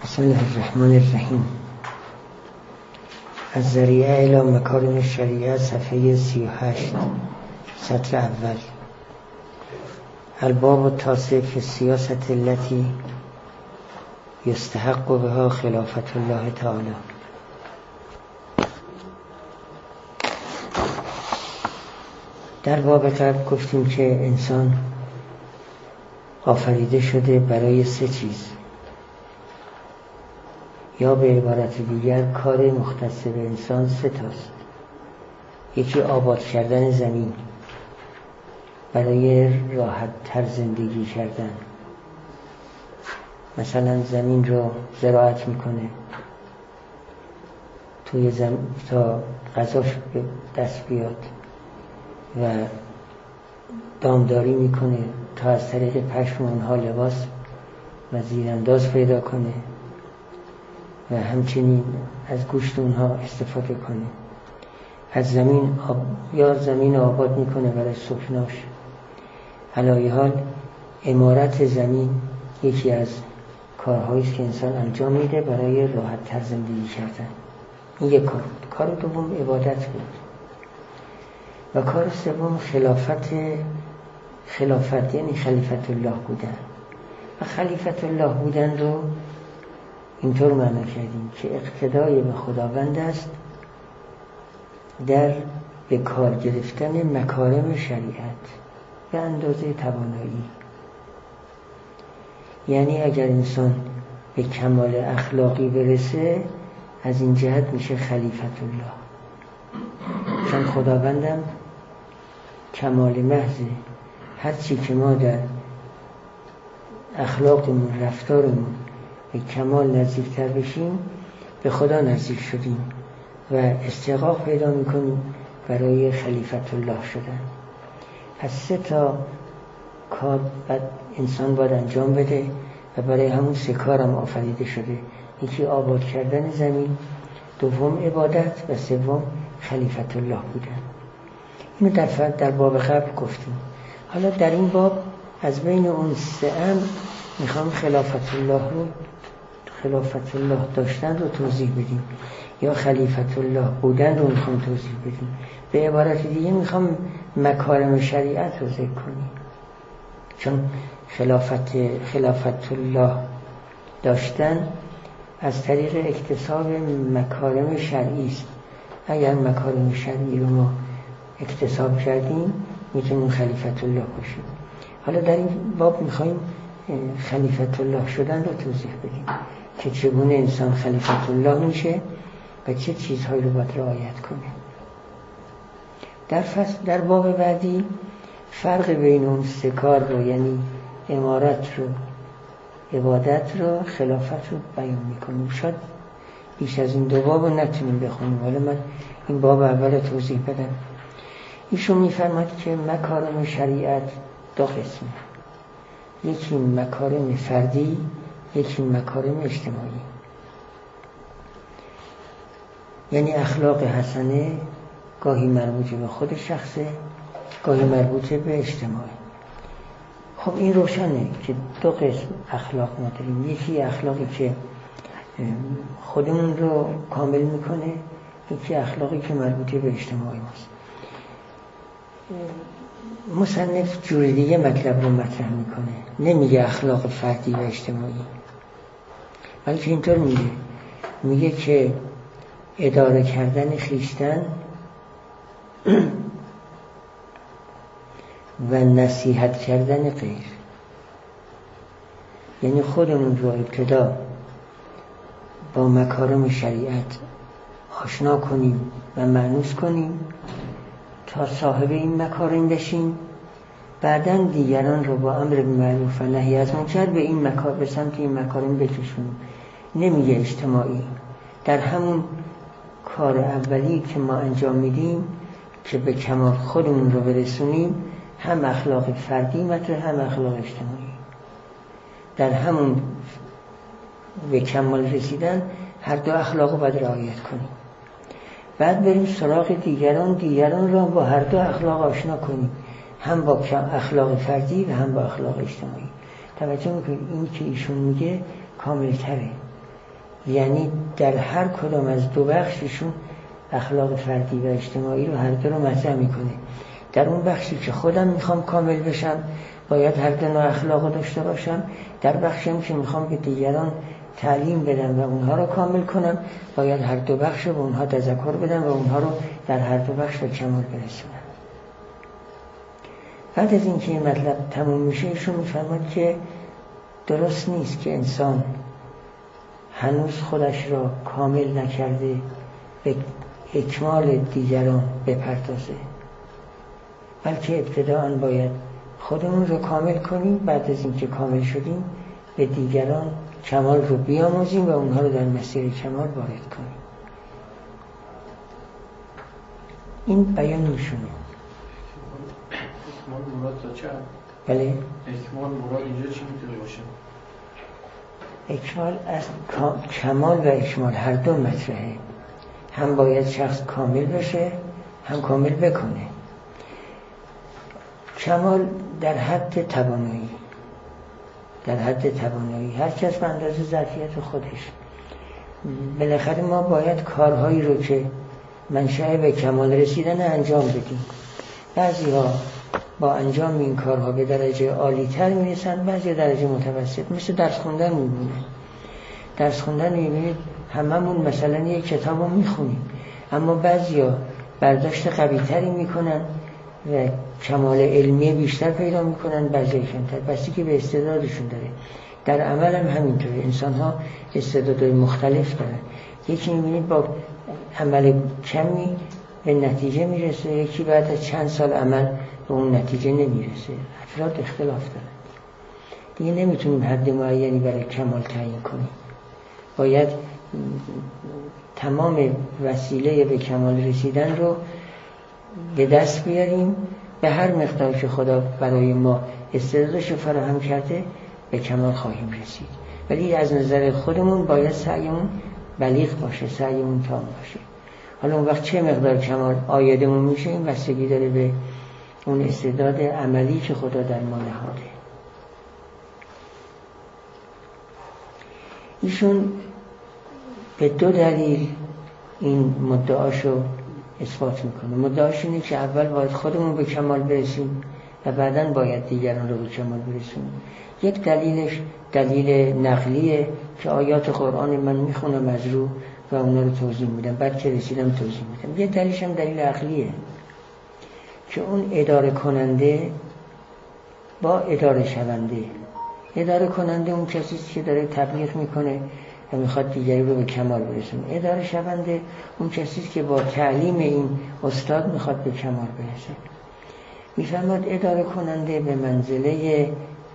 بسم الله الرحمن الرحیم. از ذریعه الی مکارم الشریعه صفحه 38 سطر اول. الباب التاسع فی السیاسة التي یستحق بها خلافت الله تعالی. در باب قبل گفتیم که انسان آفریده شده برای سه چیز، یا به عبارت دیگر کار مختص به انسان سه تاست. یکی آباد کردن زمین برای راحت تر زندگی کردن، مثلا زمین رو زراعت میکنه توی تا غذاش به دست بیاد و دامداری میکنه تا از طریق پشم اونها لباس و زیرانداز پیدا کنه و همچنین از گوشت اونها استفاده کنه. از زمین یا زمین آباد میکنه برای سکناش. علی حال عمارت زمین یکی از کارهایی است که انسان انجام میده برای راحت تر زندگی کردن. این یک کار بود. کار دوم عبادت بود و کار سوم خلافت یعنی خلیفت الله بودن. و خلیفت الله بودن رو اینطور معنی کردیم که اقتدای به خداوند است در به کار گرفتن مکارم شریعت به اندازه توانایی. یعنی اگر انسان به کمال اخلاقی برسه از این جهت میشه خلیفت الله، چون خداوندم کمال محضه. هرچی که ما در اخلاقمون رفتارمون به کمال نزدیکتر بشیم به خدا نزدیک شدیم و استحقاق پیدا میکنیم برای خلیفت الله شدن. پس سه تا کار انسان باید انجام بده و برای همون سه کارم آفریده شده. یکی آباد کردن زمین، دوم عبادت و سوم خلیفت الله بودن. اینو در باب قبل گفتیم. حالا در این باب از بین اون سه امر میخوام خلافت الله داشتن رو توضیح بدیم یا خلیفت الله بودن رو میخوام توضیح بدیم. به عبارت دیگه میخوام مکارم شریعت رو ذکر کنیم، چون خلافت الله داشتن از طریق اکتساب مکارم شرعی است. اگر مکارم شرعی رو ما اکتساب کردیم میتونیم خلیفت الله باشیم. حالا در این باب میخوایم خلیفت الله شدن رو توضیح بدیم که چگونه انسان خلیفت الله میشه و چه چیزهایی رو باید رعایت کنه. در باب بعدی فرق بین اون سه کار رو، یعنی امارت رو، عبادت رو، خلافت رو بیان میکنیم. شاید بیش از این دو باب رو نتونیم بخونیم، حالا من این باب اول توضیح بدم. ایشون میفرماد که مکارم شریعت دو قسمه، یکی مکارم فردی، یکی مکارم اجتماعی. یعنی اخلاق حسنه گاهی مربوط به خود شخصه، گاهی مربوط به اجتماعی. خب این روشنه که دو قسم اخلاق ما داریم. یکی اخلاقی که خودمون رو کامل میکنه، یکی اخلاقی که مربوط به اجتماعی ماست. مصنف جور دیگه مطلب رو مطرح میکنه، نمیگه اخلاق فردی و اجتماعی، بلکه اینطور میگه که اداره کردن خویشتن و نصیحت کردن غیر. یعنی خودمون رو ابتدا با مکارم شریعت آشنا کنیم و مانوس کنیم تا صاحب این مکارم بشیم، بعداً دیگران رو با امر معروف و نهی از منکر به سمت این مکارم بکشونیم. نمیگه اجتماعی. در همون کار اولی که ما انجام میدیم که به کمال خودمون رو برسونیم، هم اخلاق فردی مطرح هم اخلاق اجتماعی. در همون به کمال رسیدن هر دو اخلاق رو باید رعایت کنیم. بعد بریم سراغ دیگران را با هر دو اخلاق آشنا کنیم، هم با اخلاق فردی و هم با اخلاق اجتماعی. توجه میکنید این که ایشون میگه کامل تره. یعنی در هر کدام از دو بخششون اخلاق فردی و اجتماعی رو هر دو رو مطرح میکنه. در اون بخشی که خودم میخوام کامل بشم باید هر دو نوع اخلاق رو داشته باشم، در بخشی که میخوام به دیگران تعلیم بدم و اونها رو کامل کنم باید هر دو بخش رو به اونها تذکر بدم و اونها رو در هر دو بخش به کمال برسونم. بعد از اینکه این مطلب تموم میشه ایشون میفرماد که درست نیست که انسان هنوز خودش را کامل نکرده به اکمال دیگران بپردازه، بلکه ابتداءً باید خودمون رو کامل کنیم، بعد از اینکه کامل شدیم به دیگران کمال رو بیاموزیم و اونها رو در مسیر کمال وارد کنیم. این بیان میشونه. اکمال مراد تا چه؟ بله؟ اکمال مراد اینجا چی میتونه باشه؟ اکمال از کمال و اکمال هر دو مطرحه. هم باید شخص کامل بشه هم کامل بکنه. کمال در حد توانایی، در حد توانایی هر کس به اندازه ظرفیت خودش. بالاخره ما باید کارهایی رو که منشأ به کمال رسیدن انجام بدیم. بعضی ها با انجام این کارها به درجه عالی تر میرسن، بعضی درجه متوسط. مثل درس خوندن میمونه. درس خوندن میبینید هممون مثلا یک کتاب رو میخونیم، اما بعضی ها برداشت قوی تری میکنن و کمال علمی بیشتر پیدا میکنن، بعضی کمتر، بسی که به استعدادشون داره. در عمل هم همینطوره. انسان ها استعدادهای مختلف دارن. یکی میبینید با عمل کمی به نتیجه میرسه، یکی بعد از چند سال عمل به اون نتیجه نمیرسه. افراد اختلاف دارن. دیگه نمیتونیم حد معینی برای کمال تعیین کنیم. باید تمام وسیله به کمال رسیدن رو به دست بیاریم، به هر مقدار که خدا برای ما استعدادش رو فراهم کرده به کمال خواهیم رسید. ولی از نظر خودمون باید سعیمون بلیغ باشه، سعیمون تام باشه. حالا اون وقت چه مقدار کمال آیدمون میشه این بستگی داره به اون استعداد عملی که خدا در ما نهاده. ایشون به دو دلیل این مدعاشو اثبات میکنه. مدعاش اینه که اول باید خودمون به کمال برسیم و بعداً باید دیگران رو به کمال برسونیم. یک دلیلش دلیل نقلیه که آیات قرآن من میخونم از رو و اونا رو توضیح میدم، بعد که رسیدم توضیح میدم. یه دلیلش هم دلیل عقلیه که اون اداره کننده با اداره شونده. اداره کننده اون کسیست که داره تبلیغ میکنه و میخواد دیگری رو به کمال برسونه. اداره شونده اون کسیست که با تعلیم این استاد میخواد به کمال برسه. میفرماد اداره کننده به منزله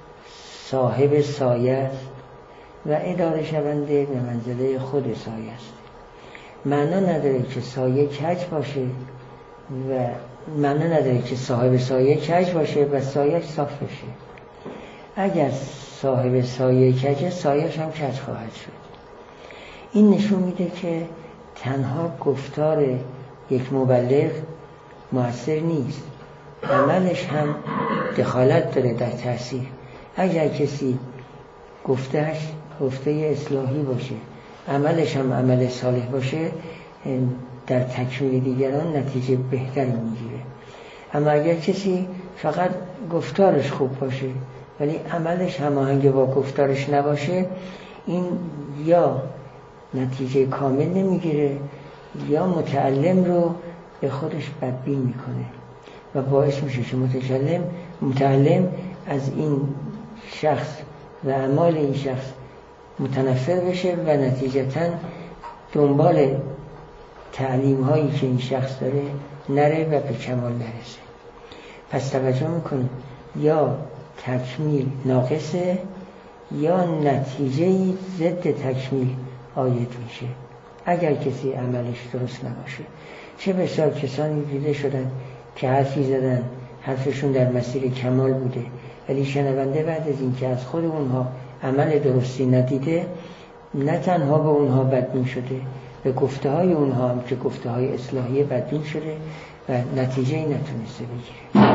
صاحب سایه است و اداره شونده به منزله خود سایه است. معنا نداره که سایه کج باشه و معنا نداره که صاحب سایه کج باشه و سایه صاف بشه. اگر صاحب سایه کجه، سایه‌ش هم کج خواهد شد. این نشون میده که تنها گفتار یک مبلغ مؤثر نیست، عملش هم دخالت داره در تأثیر. اگر کسی گفتهش گفته اصلاحی باشه، عملش هم عمل صالح باشه، در تکمیل دیگران نتیجه بهتری میگیره. اما اگر کسی فقط گفتارش خوب باشه ولی عملش هماهنگ با گفتارش نباشه، این یا نتیجه کامل نمیگیره یا متعلم رو به خودش بدبین میکنه و باعث میشه که متعلم از این شخص و اعمال این شخص متنفر بشه و نتیجتاً دنبال تعلیم هایی که این شخص داره نره و به کمال نرسه. پس توجه میکنید یا تکمیل ناقصه یا نتیجه ضد تکمیل آید میشه اگر کسی عملش درست نباشه. چه بسیار کسانی دیده شدن که حرفی زدن، حرفشون در مسیر کمال بوده ولی شنونده بعد از این که از خود اونها عمل درستی ندیده، نه تنها به اونها بدبین شده، به گفته های اونها هم که گفته های اصلاحی بدبین شده و نتیجه نتونسته بگیره.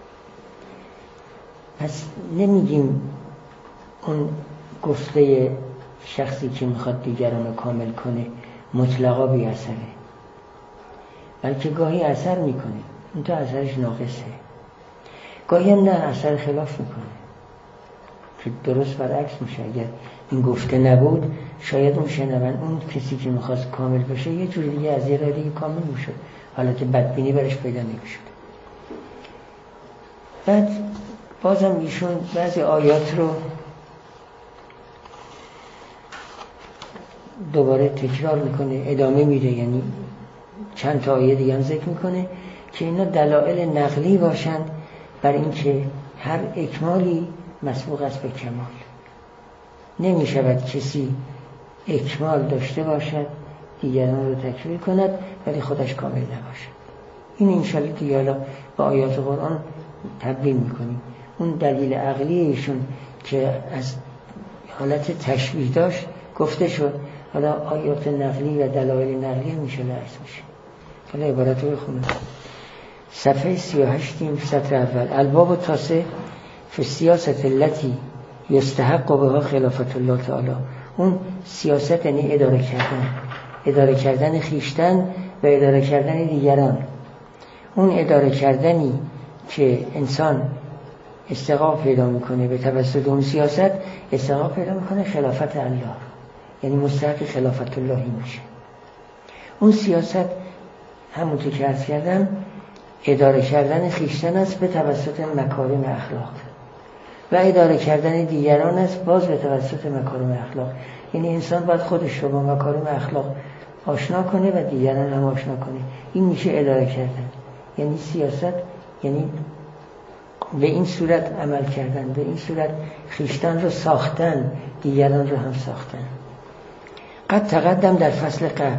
پس نمیگیم اون گفته شخصی که میخواد دیگران رو کامل کنه مطلقا بی اثره، بلکه گاهی اثر میکنه، اون تا اثرش ناقصه، گاهی هم نه اثر خلاف میکنه که درست برعکس میشه. اگر این گفته نبود شاید اون شنون، اون کسی که میخواست کامل بشه یه جوری دیگه از یه راه دیگه کامل میشد، حالت بدبینی برش پیدا نمیشد. بعد بازم ایشون بعضی آیات رو دوباره تکرار میکنه، ادامه میده، یعنی چند تا آیه دیگه هم ذکر میکنه که اینا دلایل نقلی باشند بر اینکه هر اکمالی مسبوق است به کمال. نمیشود کسی اکمال داشته باشد دیگران رو تکمیل کند ولی خودش کامل نباشد. این انشالله دیگه حالا با آیات قرآن تبیین میکنیم. اون دلیل عقلی ایشون که از حالت تشبیه داشت گفته شد، حالا آیات نقلی و دلایل نقلی میشه لحظ میشه. حالا عبارت رو بخونم. صفحه 38 سطر اول. الباب التاسع فی السیاست التي یستحق بها خلافت الله تعالی. اون سیاست یعنی اداره کردن خویشتن و اداره کردن دیگران. اون اداره کردنی که انسان استحقاق پیدا میکنه به توسط اون سیاست، استحقاق پیدا میکنه خلافت الله، یعنی مستحق خلافت اللهی میشه. اون سیاست همونطور که عرض کردم اداره کردن خویشتن است به توسط مکارم اخلاق و اداره کردن دیگران است باز به توسط مکارم اخلاق. یعنی انسان باید خودش رو با مکارم اخلاق آشنا کنه و دیگران هم آشنا کنه. این میشه اداره کردن، یعنی سیاست، یعنی به این صورت عمل کردن، به این صورت خویشتن رو ساختن، دیگران رو هم ساختن. قد تقدم در فصل قبل،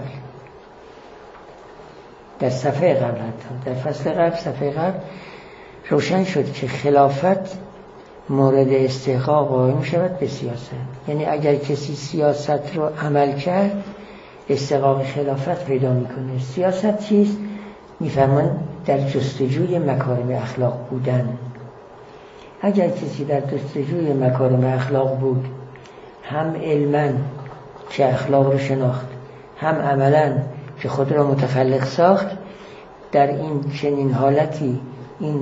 در صفحه قبل، حتی در فصل قبل، صفحه قبل روشن شد که خلافت مورد استحقاق قائم شود به سیاست. یعنی اگر کسی سیاست رو عمل کرد استحقاق خلافت پیدا میکنه. سیاست چیست؟ میفرمان در جستجوی مکارم اخلاق بودن. اگر کسی در جستجوی مکارم اخلاق بود، هم علماً که اخلاق رو شناخت، هم عملاً که خود را متخلق ساخت، در این چنین حالتی این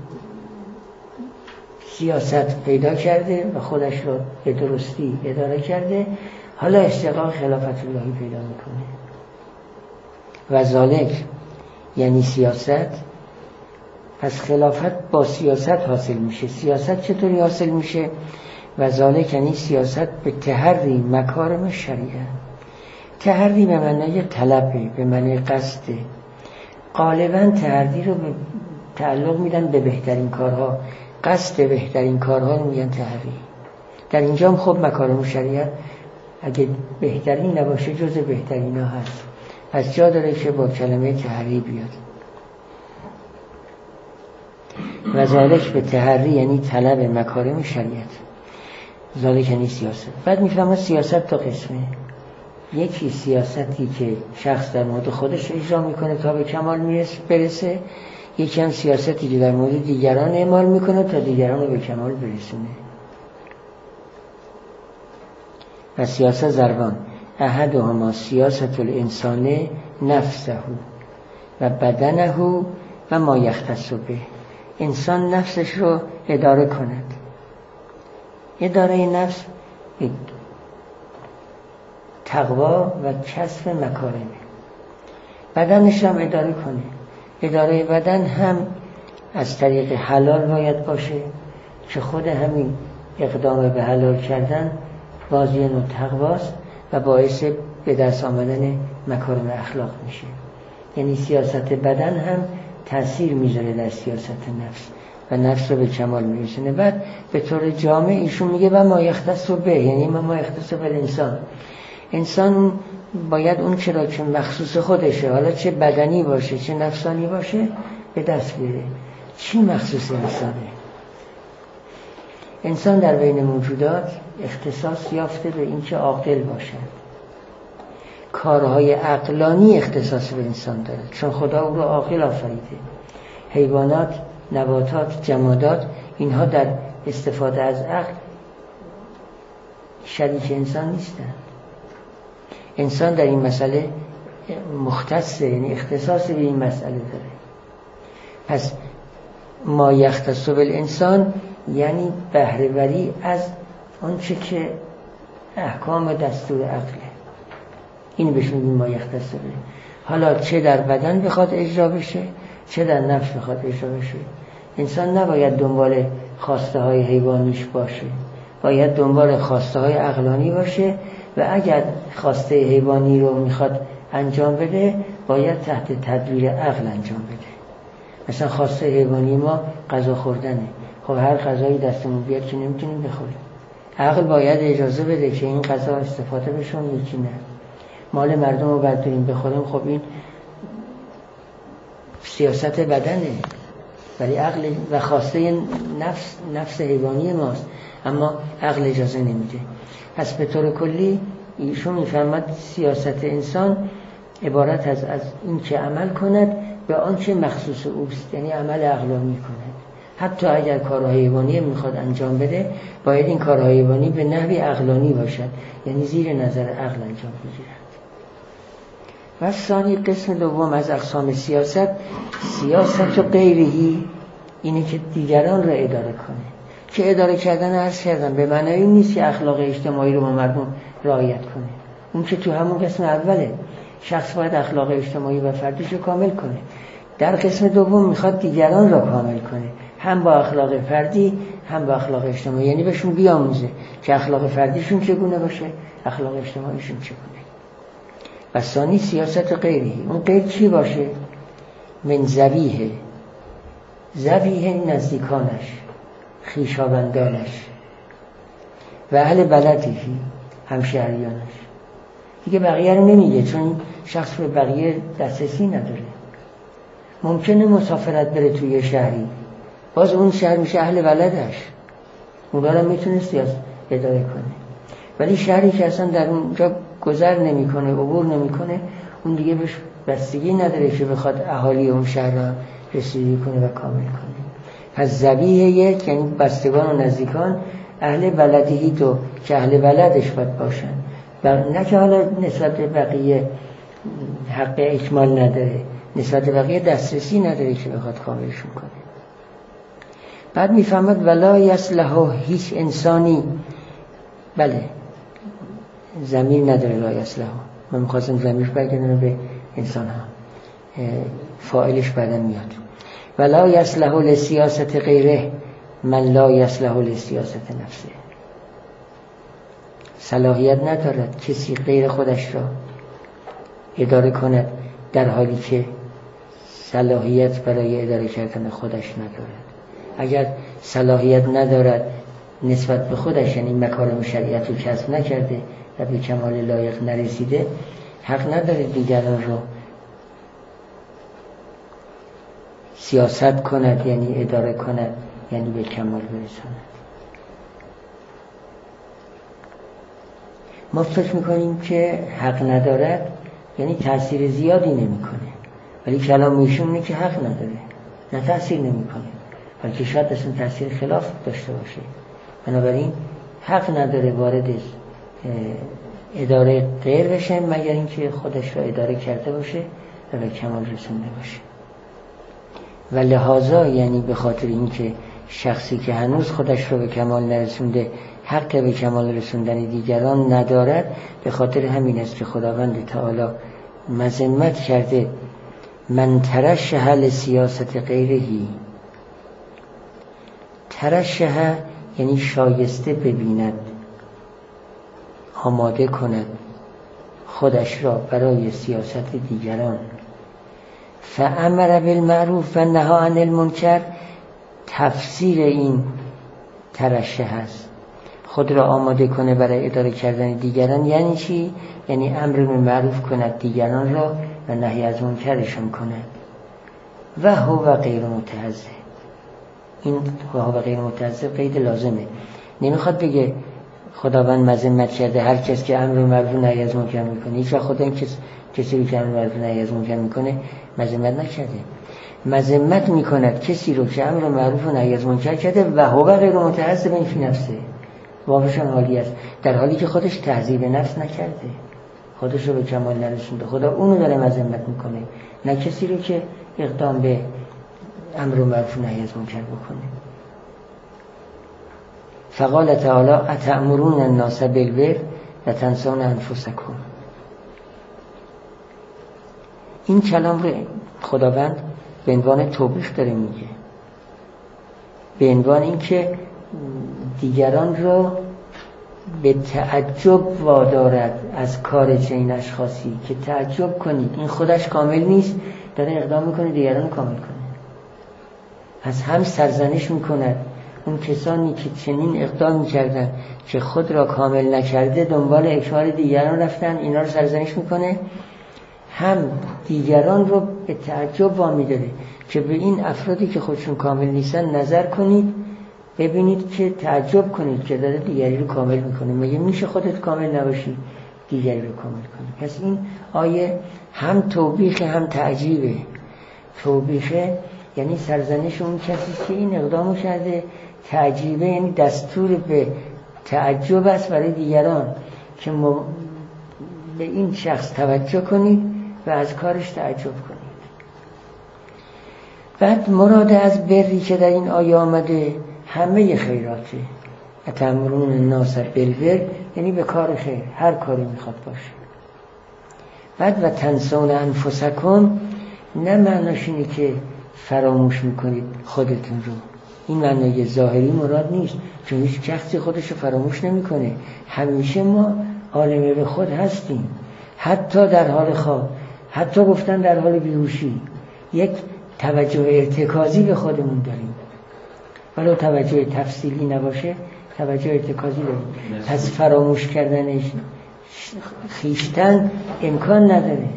سیاست پیدا کرده و خودش را به درستی اداره کرده، حالا استحقاق خلافت اللهی پیدا میکنه. و ذالک یعنی سیاست. پس خلافت با سیاست حاصل میشه. سیاست چطوری حاصل میشه؟ و ذالک یعنی سیاست به تحری مکارم شریعه. تحری به معنی طلبه، به معنی قصده. غالبا تحری رو به تعلق میدن به بهترین کارها، قصد بهترین کارها رو میگن تحری. در اینجا هم خب مکارم شریعت اگه بهترین نباشه جز بهترین ها هست، پس جا داره که با کلمه تحری بیاد. و ذالک به تحری یعنی طلب مکارم شریعت. ذالک یعنی سیاست. بعد میفهمم سیاست تا قسمه. یکی سیاستی که شخص در مورد خودش اجرا میکنه تا به کمال برسه، یکی هم سیاستی که در مورد دیگران اعمال میکنه تا دیگران رو به کمال برسونه. و سیاست ضربان احدهما سیاست الانسان نفسه و بدنه و ما یختص به. انسان نفسش رو اداره کند. اداره نفس تقوا و کسب مکارمه. بدنش هم اداره کنه. اداره بدن هم از طریق حلال باید باشه که خود همین اقدام به حلال کردن بازی نوع تقواست و باعث به دست آمدن مکارم اخلاق میشه. یعنی سیاست بدن هم تأثیر میذاره در سیاست نفس و نفس رو به کمال میرسونه. بعد به طور جامع ایشون میگه و ما یختص به، یعنی ما یختص به انسان. انسان باید اون چرا که مخصوص خودشه، حالا چه بدنی باشه چه نفسانی باشه، به دست بیاره. چی مخصوص انسانه؟ انسان در بین موجودات اختصاص یافته به این که عاقل باشد. کارهای عقلانی اختصاص به انسان داره چون خدا او رو عاقل آفریده. حیوانات، نباتات، جمادات، اینها در استفاده از عقل شریک انسان نیستند. انسان در این مسئله مختصه، یعنی اختصاص به این مسئله داره. پس ما یختص بالانسان یعنی بهره‌وری از آنچه که احکام دستور عقله، این بهش میگیم ما یختص به. حالا چه در بدن بخواد اجرا بشه، چه در نفس بخواد اجرا بشه. انسان نباید دنبال خواسته های حیوانیش باشه، باید دنبال خواسته های عقلانی باشه و اگر خواسته حیوانی رو میخواد انجام بده باید تحت تدبیر عقل انجام بده. مثلا خواسته حیوانی ما غذا خوردنه، خب هر غذایی دستمون بیاد که نمیتونیم بخوریم، عقل باید اجازه بده که این غذا استفاده بشه یکی نه. مال مردم رو برداریم بخوریم، خب این سیاست بدنه، ولی عقل و خواسته نفس حیوانی ماست، اما عقل اجازه نمیده. پس به طور کلی ایشون میفهمد سیاست انسان عبارت از این که عمل کند به آنچه مخصوص اوست، یعنی عمل عقلانی کند. حتی اگر کارهای حیوانی میخواد انجام بده باید این کارهای حیوانی به نحوی عقلانی باشد، یعنی زیر نظر عقل انجام بگیرد. و ثانی قسم دوم از اقسام سیاست، سیاست و غیرهی، اینه که دیگران را اداره کنه. که اداره کردن عرض کردم به معنی این نیست که اخلاق اجتماعی رو با مردم رعایت کنه، اون که تو همون قسم اوله شخص باید اخلاق اجتماعی و فردیش رو کامل کنه. در قسم دوم میخواد دیگران را کامل کنه، هم با اخلاق فردی هم با اخلاق اجتماعی، یعنی بهشون بیاموزه که اخلاق فردیشون چگونه باشه، اخلاق اجتماعیشون چگونه. و ثانی سیاست غیری، اون غیر چی باشه؟ من زویه، زویه نزدیکانش، خویشاوندانش، و اهل بلدی، همشهریانش. دیگه بقیه رو نمیگه چون شخص به بقیه دسترسی نداره. ممکنه مسافرت بره توی شهری، باز اون شهر میشه اهل بلدش، اونها رو میتونه اداره کنه. ولی شهری که اصلا در اونجا گذر نمیکنه، عبور نمیکنه، اون دیگه بهش بستگی نداره که بخواد اهالی اون شهر را رسیدگی کنه و کامل کنه. پس زبیه یک یعنی بستگان و نزدیکان، اهل بلدی تو که اهل بلدش باید باشن، نه که حالا نسبت به بقیه حق اکمال نداره، نسبت به بقیه دسترسی نداره که بخواد کاملشون کنه. بعد میفهمد ولا یصلح هیچ انسانی، بله ضمیر نداره لا یصلح، من میخواستم ضمیر برگردم به انسان ها، فاعلش بعدم میاد. ولا یصلح لسیاست غیره من لا یصلح لسیاست نفسه، صلاحیت ندارد کسی غیر خودش را اداره کند در حالی که صلاحیت برای اداره کردن خودش ندارد. اگر صلاحیت ندارد نسبت به خودش، یعنی مکارم شریعت رو کسب نکرده و به کمال لایق نرسیده، حق نداره دیگران رو سیاست کند، یعنی اداره کند، یعنی به کمال برساند. ما فکر میکنیم که حق ندارد یعنی تأثیر زیادی نمیکنه، ولی کلام ایشون اینه که حق نداره، نه تأثیر نمیکنه، بلکه شاید اصلا تأثیر خلاف داشته باشه. بنابراین حق نداره وارد اداره غیر بشه مگر اینکه خودش را اداره کرده باشه و به کمال رسونده باشه. و لحاظا یعنی به خاطر اینکه شخصی که هنوز خودش را به کمال نرسونده حق به کمال رسوندن دیگران ندارد، به خاطر همین است که خداوند تعالی مذمت کرده من ترشح لسیاست غیرهی. ترشح یعنی شایسته ببیند، آماده کند خودش را برای سیاست دیگران. فامر بالمعروف و نهی عن المنکر، تفسیر این ترشح است، خود را آماده کنه برای اداره کردن دیگران. یعنی چی؟ یعنی امر به معروف کند دیگران را و نهی از منکرشان کند. و هو غیر متعذب، این و هو غیر متعذب قید لازمه، نمیخواد بگه خداوند مذمت کرده هر کس که امر به معروف و نهی از منکر میکنه. هیچ وقت خدا این کسی که امر به معروف و نهی از منکر میکنه مذمت نکرده. مذمت میکند کسی رو که امر به معروف و نهی از منکر کرده و هو غیر متعذب فی نفسه، وافشان حالی است، در حالی که خودش تهذیب نفس نکرده، خودش رو به کمال نرسونده. خدا اونو داره مذمت میکنه، نه کسی رو که اقدام به امر معروف و نهی از منکر بکنه. فقال تعالی اتأمرون الناس بالبر و تنسون انفسکم. این کلام رو خداوند به عنوان توبیخ داره میگه، به عنوان اینکه دیگران رو به تعجب وادارد از کار چنین اشخاصی، که تعجب کنید این خودش کامل نیست، داره اقدام میکنه دیگران رو کامل کنه. از هم سرزنش میکند اون کسانی که چنین اقدام میکردن که خود را کامل نکرده دنبال اکمال دیگران رفتن، اینا رو سرزنش میکنه. هم دیگران رو به تعجب وامی داره که به این افرادی که خودشون کامل نیستن نظر کنید، ببینید که تعجب کنید که داره دیگری رو کامل میکنه. مگه میشه خودت کامل نباشی دیگری رو کامل کنی؟ پس این آیه هم توبیخ هم تعجیبه. توبیخه یعنی سرزنش اون کسی که این اقدامو کرده، تعجیبه یعنی دستور به تعجب است برای دیگران که به این شخص توجه کنید و از کارش تعجب کنید. بعد مراد از بری که در این آیه آمده همه خیراته. اتأمرون الناس بالبر یعنی به کار خیر، هر کاری میخواد باشه. بعد و تنسون انفسکم نه معناش اینه که فراموش میکنید خودتون رو، این معنای ظاهری مراد نیست، چون هیچ شخصی خودش رو فراموش نمیکنه. همیشه ما عالم به خود هستیم، حتی در حال خواب، حتی گفتن در حال بیهوشی یک توجه ارتکازی به خودمون داریم، ولو توجه تفصیلی نباشه توجه ارتکازی داریم. پس فراموش کردن خیشتن امکان نداره.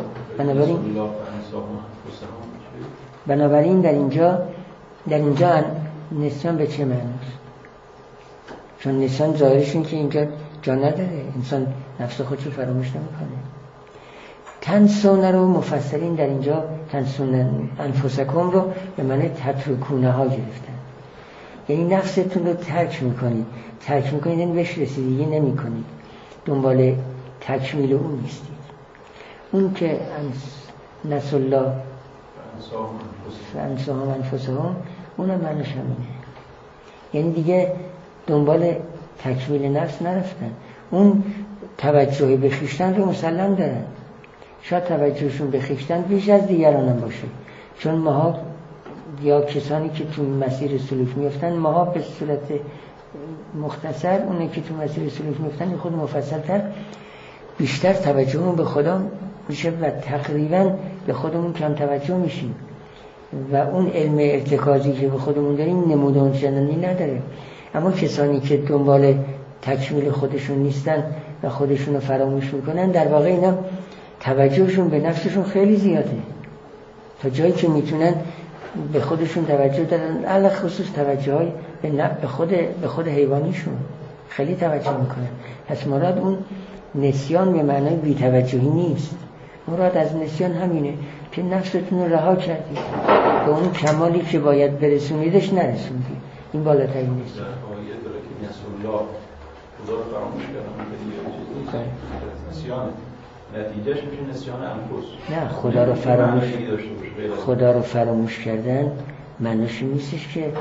بنابراین در اینجا نسیان به چه معناست؟ چون نسیان ظاهرش این که اینجا جا نداره، انسان نفس خودش رو فراموش نمیکنه. تنسون رو مفسرین در اینجا تنسون انفسکم رو به معنی تترکونه ها گرفتن، یعنی نفستون رو ترک میکنید یعنی بهش رسیدگی نمی کنید، دنبال تکمیل اون نیستید. اون که نسوا الله فانساهم انفسهم اونم معنیش همینه، یعنی دیگه دنبال تکمیل نفس نرفتن. اون توجه به خویشتن رو مسلم دارن، شاید توجهشون به خویشتن بیش از دیگران هم باشه، چون ماها یا کسانی که تو مسیر سلوک میفتن، ماها به صورت مختصر اونه که تو مسیر سلوک میفتن خود مفصل‌تر بیشتر توجهمون به خدا میشه و تقریبا به خودمون کم توجه میشیم و اون علم ارتکازی که به خودمون داریم نمودان چندانی نداره. اما کسانی که دنبال تکمیل خودشون نیستن و خودشون رو فراموش میکنن، در واقع اینا توجهشون به نفسشون خیلی زیاده، تا جایی که میتونن به خودشون توجه دارن، علاوه خصوص توجه‌های به خود حیوانیشون خیلی توجه میکنن. پس مراد اون نسیان به معنای بی‌توجهی نیست، مراد از نسیان همینه که نفستون رو رها کردید، به اون کمالی که باید برسونیدش نرسوندید. این بالاترین نیست. آیه داره که نسوا الله خدا رو فراموش کردن، نسیان نتیجهش میشه نسیان انفس. نه، خدا رو فراموش کردن معنیش نیستش که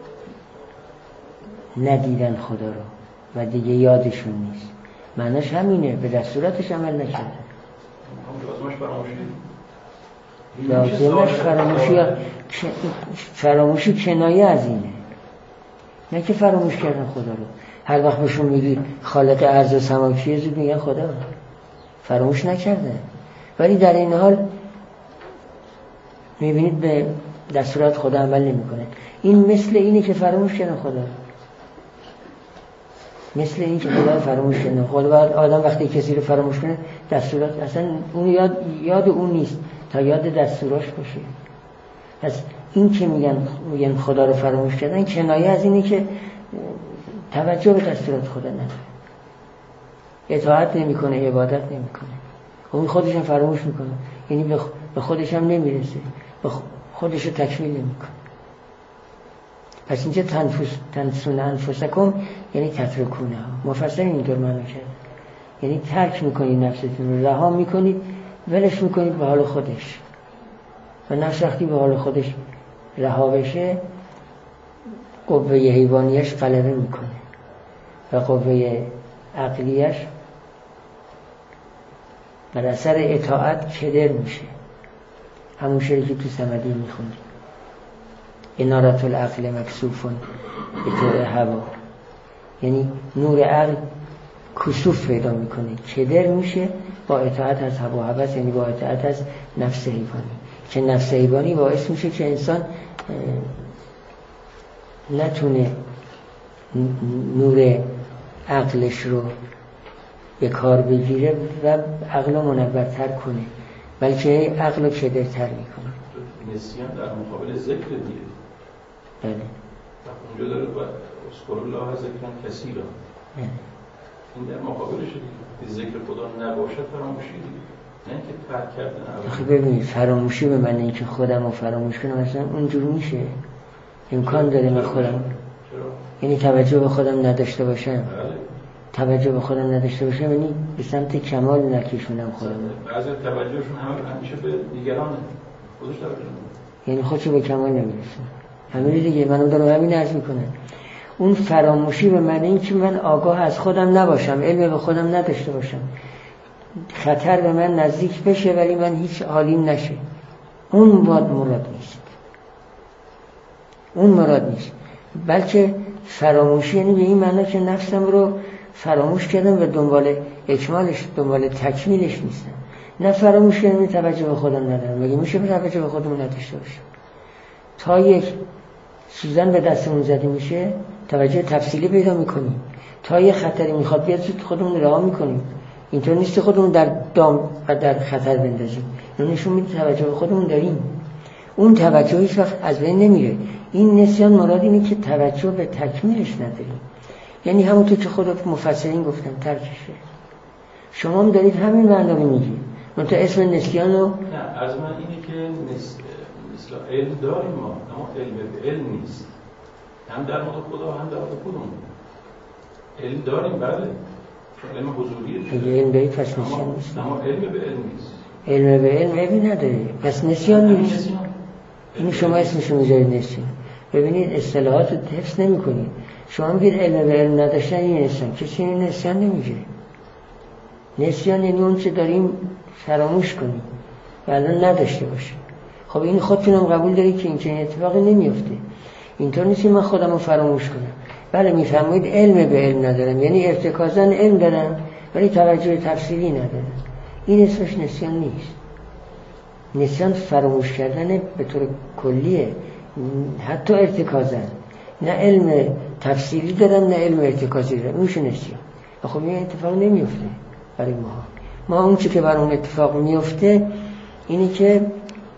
ندیدن خدا رو و دیگه یادشون نیست، معنیش همینه به دستوراتش عمل نکردن. لازمش فراموشی کنایه از اینه، نه که فراموش کردن خدا رو. هر وقت بهشون میگی خالق ارض و سما کیه، زود میگن خدا، فراموش نکردن. ولی در این حال میبینید به دستورات خدا عمل نمیکنه. این مثل اینه که فراموش کردن خدا، مثل این که خدا فراموش کردن خدا. آدم وقتی کسی رو فراموش کنه دستورات اصلا اون یاد اون نیست تا یاد دستوراش باشه. پس این که میگن خدا رو فراموش کردن کنایه از اینه که توجه به دستورات خدا نداره، اطاعت نمیکنه، عبادت نمیکنه، اون خودش هم فراموش میکنه، یعنی به خودش هم نمیرسه، به خودش رو تکمیل نمیکنه. پس اینجا تنسون انفسکم یعنی تترکونه. مفسر اینطور معنی کرد، یعنی ترک میکنید نفستون رو، رها میکنید، ولش میکنید به حال خودش. و نفس وقتی به حال خودش رها بشه قوه حیوانیش غلبه میکنه و قوه عقلیش بر اثر اطاعت کدر میشه. همون شعری که تو صمدی میخوندیم، انارت العقل مکسوفون به طور هوا، یعنی نور عقل کسوف پیدا میکنه، کدر میشه با اطاعت از هوا و هوس، یعنی با اطاعت از نفس حیوانی، که نفس حیوانی باعث میشه که انسان نتونه نور عقلش رو به کار بگیره و عقل رو منورتر کنه، بلکه عقل رو کدرتر میکنه. نسیان در مقابل ذکر دیگه. بله. اونجا داره با اذکر الله ذکرا کثیرا. این در مقابلش دیگه. ذکر خدا نباشه فراموشی دیگه. نه اینکه ترک کردن. آخه ببینید فراموشی به من اینکه خودم رو فراموش کنم اصلا اونجور میشه. امکان داره من خودم. چرا؟ یعنی توجه به خودم نداشته باشم. بله. توجه به خودم نداشته باشم یعنی به سمت کمال نکشونم خودم. بعضی توجهشون همیشه به دیگرانه. خودش توجه نمیکنه. یعنی خودشو به کمال نمیرسه. همین دیگه منم دارم همین عرض میکنم. اون فراموشی به معنی این که من آگاه از خودم نباشم، علم به خودم نداشته باشم، خطر به من نزدیک بشه ولی من هیچ حالیم نشه، اون مراد نیست. اون مراد نیست، بلکه فراموشی یعنی به این معنی که نفسم رو فراموش کردم و دنبال اکمالش، دنبال تکمیلش نیستم. نه فراموش کردم توجه به خودم ندارم. مگه میشه توجه به خودمون نداشته باشم؟ تا یک سوزن به دستمون زده میشه توجه تفصیلی پیدا میکنیم، تا یه خطری میخواد بیاد خودمون رها میکنیم. اینطور نیست خودمون در دام و در خطر بندازیم. اینو نشون میده توجه به خودمون داریم. اون توجه هیچ وقت از بین نمیره. این نسیان مراد اینه که توجه به تکمیلش نداریم، یعنی همونطور که خود مفسرین گفتن ترکشه. شما هم دارید همین معنی رو میگید. منتها اسم نسیان رو نه از من اینه که مثل علم داریم ما، اما علم به علم نیست، هم در مورد خدا هم در مورد خودمون. علم داریم بله، چون علم حضوریه. علم دارید پس نسیان نیست. اما علم به علم نیست. علم به علم عیبی نداره، پس نسیان نیست. این شما اسمشو میذارید نسیان. ببینید اصطلاحات رو حفظ نمی‌کنید. شما میگید علم به علم نداشتن این نسیان، کسی این نسیان نمیگه. نسیان یعنی اون چه داریم فراموش کنیم و الان نداشته باشیم. خب این خودتونم قبول دارید که این چنین اتفاقی نمیفته. اینطور نیست من خودم رو فراموش کنم. بله میفهمید علم به علم ندارم، یعنی ارتکازاً علم دارم ولی توجه تفصیلی ندارم. این اسمش نسیان نیست. نسیان فراموش کردن به طور کلیه، حتی ارتکازاً. نه علم تفصیلی دارم نه علم ارتکازی دارم، اونش نسیان. خب این اتفاق نمیفته برای ما اون چی که بر اون اتفاق میفته اینی که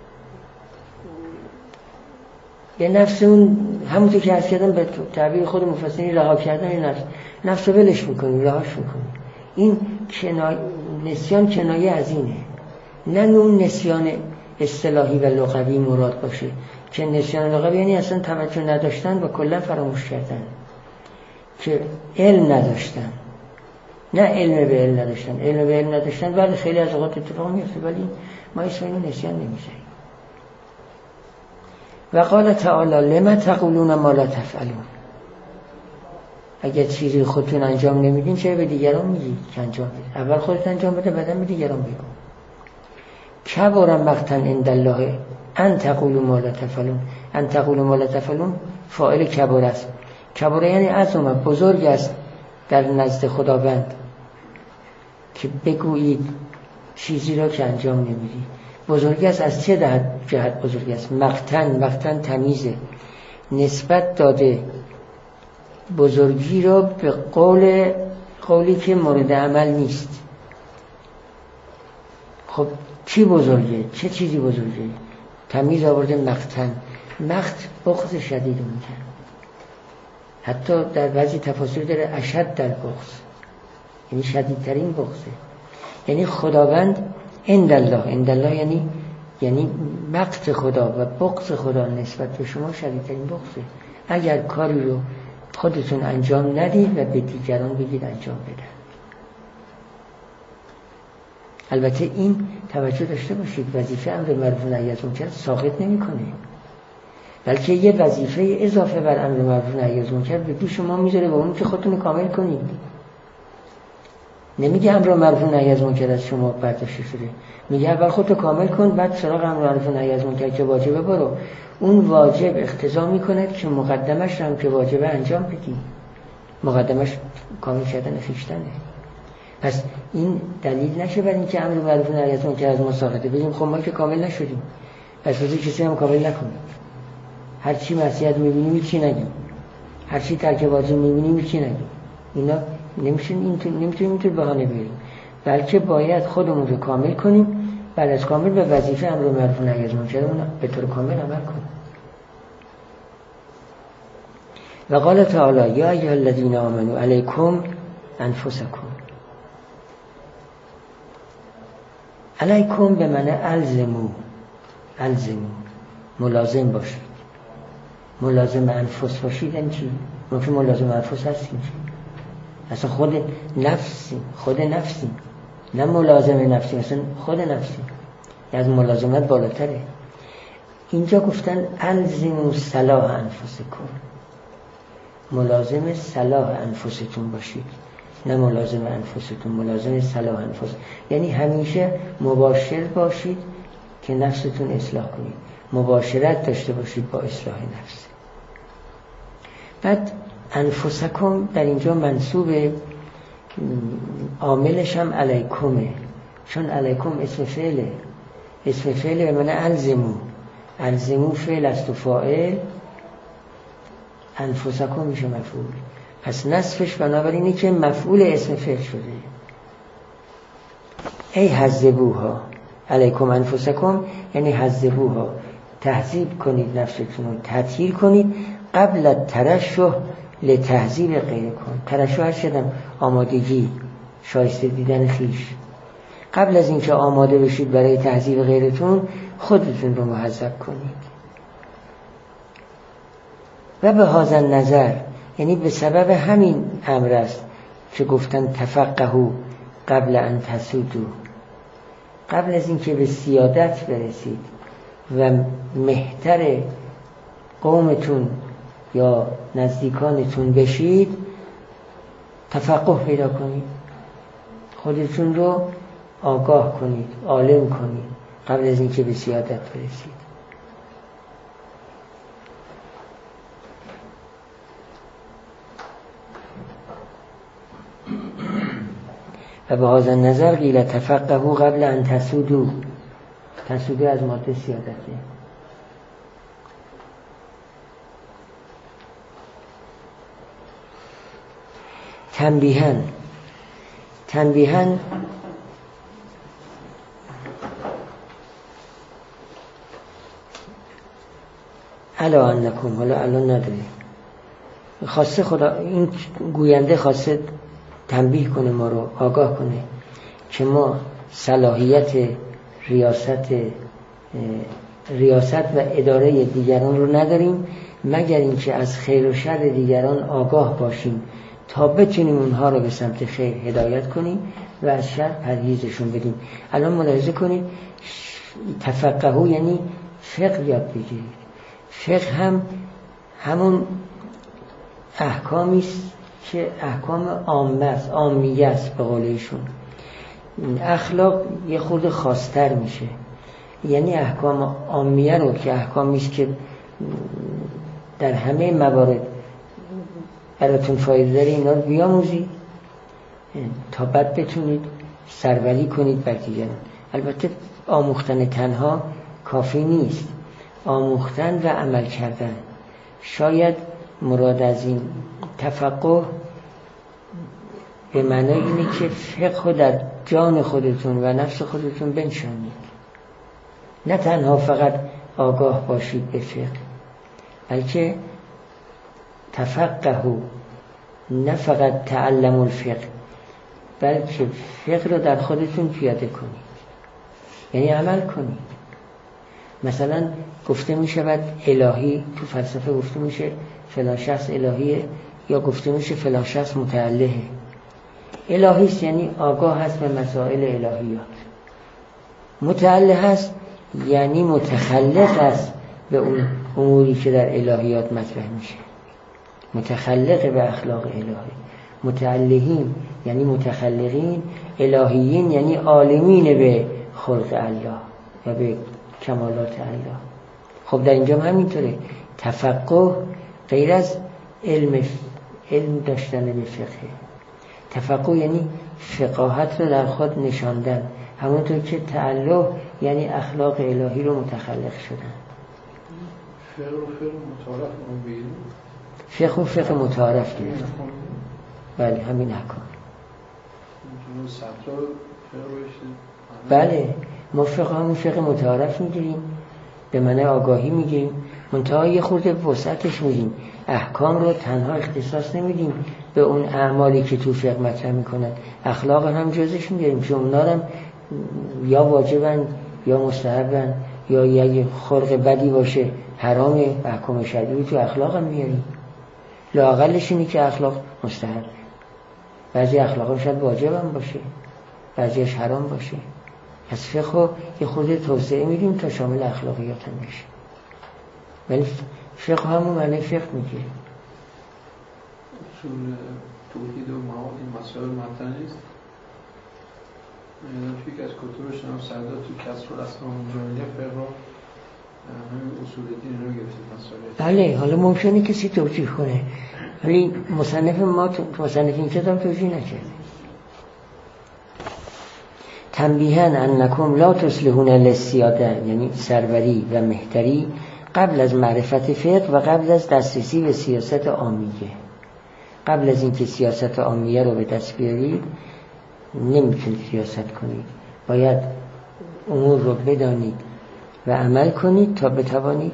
یه نفس اون همونطور که عرض کردم به تعبیر خود مفسرین رها کردن این نفس رو ولش میکنیم، رهاش میکنیم. این نسیان کنایه از اینه، نه اون نسیان اصطلاحی و لغوی مراد باشه که نسیان لغوی یعنی اصلا توجه نداشتن و کلا فراموش کردن، که علم نداشتن، نه علم به علم نداشتن. علم به علم نداشتن بعد خیلی از اوقات اتفاق میفته ولی ما اسم اینو نسیان نمیذاریم. و قال تعالی لما تقولون ما لا تفعلون. اگر چیزی خودتون انجام نمیدین چرا به دیگران میگید که انجام بدید؟ اول خودت انجام بده بعدن به دیگران بگو. کبر مقتا عند الله ان تقولوا ما لا تفعلون. ان تقولوا ما لا تفعلون فاعل کبر است. کبر یعنی عظمه، بزرگ است در نزد خداوند که بگویید چیزی را که انجام نمیدید. بزرگ است از چه جهت بزرگ است؟ مقتن تمیزه، نسبت داده بزرگی را به قولی که مورد عمل نیست. خب چی بزرگه؟ چه چیزی بزرگه؟ تمیز آورده مقتن. مقت بغض شدید رو میگن، حتی در بعضی تفاسیر داره اشد در بغض، یعنی شدیدترین بغضه. یعنی خداوند عند الله یعنی مقت خدا و بغض خدا نسبت به شما شدیدترین بغضه. اگر کاری رو خودتون انجام ندید و به دیگران بگید انجام بدن. البته این توجه داشته باشید وظیفه امر معروف و نهی از منکر ساقط نمیکنه، بلکه یه وظیفه اضافه بر امر معروف و نهی از منکر به دوش شما میذاره و اون که خودتون کامل کنید. نمیگه امر معروف و نهی از منکر از شما برداشته شده، میگه اول خودتو کامل کن بعد سراغ امر معروف و نهی از منکر که واجبه برو. اون واجب اقتضا میکنه که مقدمش هم که واجبه انجام بدی، مقدمش کامل کردن خویشتنه. پس این دلیل نشه بر اینکه امر معروف و نهی از منکر از ما ساقطه، بگیم خب ما که کامل نشدیم پس روزی کسی هم کامل نکنه. هر چی معصیت میبینیم هیچی نگیم، هر چی ترک واجب میبینیم هیچی نگیم. اینا نمیتونیم اینطور بهانه بیاریم، بلکه باید خودمون رو کامل کنیم، بعد از کامل به وظیفه امر معروف و نهی از منکر به طور کامل عمل کنیم. و قال تعالی یا ایها الذین آمنوا علیکم انفسکم. علیکم به معنی الزمو، ملازم باشید. ملازم انفس باشید این چی؟ ما که ملازم انفس هستیم چی؟ اصلا خود نفسیم، نه ملازم نفسیم، اصلا خود نفسیم، از ملازمت بالاتره. اینجا گفتن الزموا صلاح انفسکم، ملازم صلاح انفستون باشید، نه ملازم انفستون، ملازم صلاح انفس، یعنی همیشه مباشر باشید که نفستون اصلاح کنید، مباشرت داشته باشید با اصلاح نفس. بعد انفسکم در اینجا منصوب، عاملش هم علیکمه، چون علیکم اسم فعله، اسم فعل به معنی الزمو فعل است و فاعل، انفسکم میشه مفعول. پس نصفش بنابراینه که مفعول اسم فعل شده. ای حذبوها علیکم انفسکم، یعنی حذبوها، تهذیب کنید نفستون رو، تطهیر کنید قبل ترشح لتهذیب غیرکم. ترشح هر شدم آمادگی، شایسته دیدن خیش. قبل از اینکه آماده بشید برای تهذیب غیرتون خودتون رو مهذب کنید. و به هذا نظر، یعنی به سبب همین امر است که گفتن تفقهوا قبل ان تسودوا، قبل از اینکه به سیادت برسید و مهتر قومتون یا نزدیکانتون بشید، تفقه پیدا کنید، خودتون رو آگاه کنید، عالم کنید قبل از اینکه به سیادت برسید. و به هذا النظر قیل تفقهوا قبل ان تسودوا. تسودوا از ماده سیادته. تنبیهاً الا انکم، حالا الان نداره، خواسته خدا این گوینده خواسته تنبیه کنه، ما رو آگاه کنه که ما صلاحیت ریاست و اداره دیگران رو نداریم مگر اینکه از خیر و شر دیگران آگاه باشیم تا بتونیم اونها رو به سمت خیر هدایت کنیم و از شر پرهیزشون بدیم. الان ملاحظه کنید تفقهوا یعنی فقه یاد بگیرید. فقه هم همون احکامی است که احکام عامه است، عامیه است به قول ایشون. اخلاق یه خورده خاص‌تر میشه، یعنی احکام عامیه رو که احکامی است که در همه موارد براتون فایده داره اینا رو بیاموزید تا بعد بتونید سروری کنید بر دیگران. البته آموختن تنها کافی نیست، آموختن و عمل کردن. شاید مراد از این تفقه به معنی اینه که فقه در جان خودتون و نفس خودتون بنشانید، نه تنها فقط آگاه باشید به فقه، بلکه تفقهوا، نه فقط تعلموا الفقه، بلکه فقه رو در خودتون پیاده کنید، یعنی عمل کنید. مثلا گفته می شود الهی، تو فلسفه گفته میشه فلان شخص الهیه یا گفته میشه فلان شخص متعلهه. الهیست یعنی آگاه هست به مسائل الهیات. متعله هست یعنی متخلق است به اون اموری که در الهیات مطرح میشه، متخلق به اخلاق الهی. متعلهین یعنی متخلقین، الهیین یعنی عالمین به خلق الله و به کمالات الله. خب در اینجا همینطوره. تفقه غیر از علم داشتن به فقه. تفقه یعنی فقاهت رو در خود نشاندن، همونطور که تعلق یعنی اخلاق الهی رو متخلق شدن. فقه و فقه متعارف اون بگیریم. فقه و فقه متعارف گرفت. بله همین حکم. بله ما فقه همون فقه متعارف میگیریم، به معنی آگاهی میگیریم، منتها یه خورده وسعتش میدیم. احکام رو تنها اختصاص نمیدیم به اون اعمالی که تو فقه مطرح میکنن، اخلاق هم جزش میگیریم، چون اونا هم یا واجبن یا مستحبن، یا یه خلق بدی باشه حرام، احکام شرعی تو اخلاق هم میاریم. لااقلش اینه که اخلاق مستحب، بعضی اخلاق هم شاید واجب هم باشه، بعضیش حرام باشه. پس فقه یه خورده توسعه میدیم تا شامل اخلاقیات هم بشه. ولی فقه همون معنی فقه میگیره. اصول توحید و معاد این مسائل مطرح نیست. فکر از کتبش هم سردار تو کسر و اسماء جمله فقه رو همین اصول دین رو گرفته مسائل. بله حالا ممکنه کسی توجیه کنه، ولی مصنف ما مصنف این کتاب توجیه نکرده. تنبیهاً انکم لا تصلحون للسیاده، یعنی سروری و مهتری، قبل از معرفت فقه و قبل از دسترسی به سیاست عامیه. قبل از اینکه سیاست عامیه رو به دست بیارید نمیتونید سیاست کنید، باید امور رو بدانید و عمل کنید تا بتوانید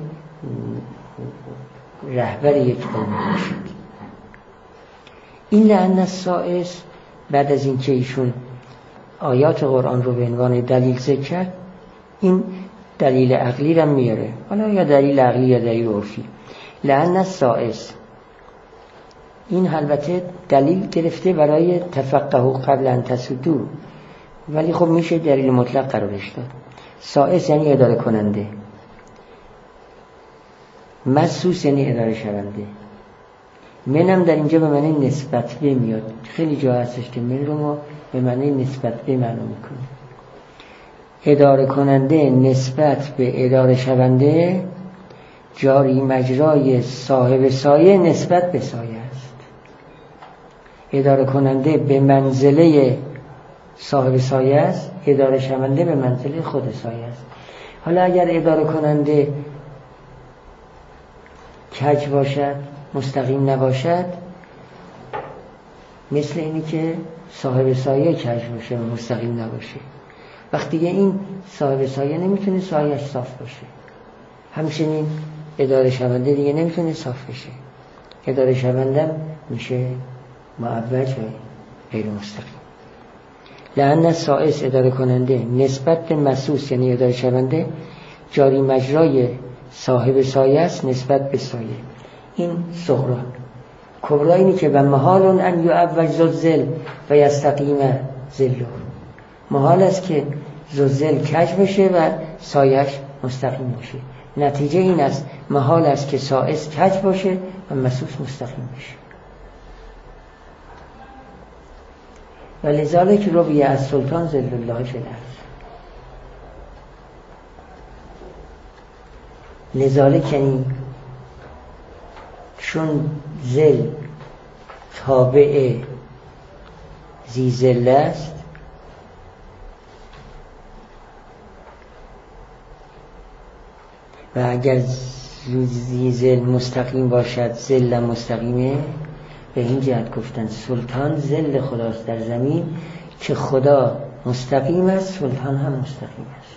رهبر یک قوم باشید. این لعن السائس بعد از اینکه ایشون آیات قرآن رو به عنوان دلیل ذکر کرد، این دلیل عقلی رو میاره، حالا یا دلیل عقلی یا دلیل عرفی. لعن السائس این البته دلیل گرفته برای تفقه قبل ان تسدوا، ولی خب میشه دلیل مطلق قرارش داد. سائس یعنی اداره کننده، مسوس یعنی اداره شونده. منم در اینجا به معنی نسبت به میاد. خیلی جا هستش که من رو ما به معنی نسبت به معنا میکنیم. اداره کننده نسبت به اداره شونده، جاری مجرای صاحب سایه نسبت به سایه است. اداره کننده به منزله صاحب سایه است، اداره شونده به منزله خود سایه است. حالا اگر اداره کننده کج باشد، مستقیم نباشد، مثل اینی که صاحب سایه کج باشه و مستقیم نباشه. وقتی این صاحب سایه نمیتونه سایه‌اش صاف باشه، همچنین اداره شونده دیگه نمیتونه صاف بشه. اداره شونده میشه معوج و غیر مستقیم. لعن السائس اداره کننده نسبت به مسوس یعنی اداره شونده، جاری مجرای صاحب سایه است نسبت به سایه. این صغرا. کبرا اینی که و محال ان یعوج ذوالظل و یستقیم ظله، محال است که ذوالظل کج بشه و سایه‌اش مستقیم باشه. نتیجه این است محال است که سائس کج باشه و مسوس مستقیم بشه. و لذالک روی از سلطان ظل الله فی الارض. لذالک یعنی چون ظل تابع ذی ظل است، و اگر ذی ظل مستقیم باشد ظل مستقیمه. به این جهت گفتن سلطان ظل خداست در زمین، که خدا مستقیم است سلطان هم مستقیم است.